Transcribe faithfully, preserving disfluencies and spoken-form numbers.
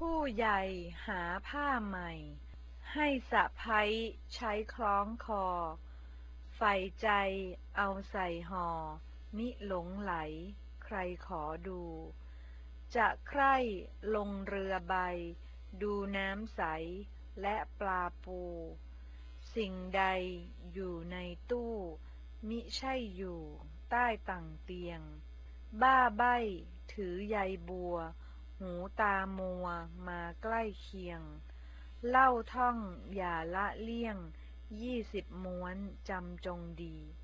ผู้ใหญ่หาผ้าใหม่ให้สะใภ้ใช้คล้องคอใฝ่ใจเอาใส่ห่อมิหลงไหลใครขอดูจะใคร่ลงเรือใบดูน้ำใสและปลาปูสิ่งใดอยู่ในตู้มิใช่อยู่ใต้ตั่งเตียงบ้าใบ้ถือใยบัวหูตามัวมาใกล้เคียงเล่าท่องอย่าละเลี่ยงยี่สิบม้วนจำจงดี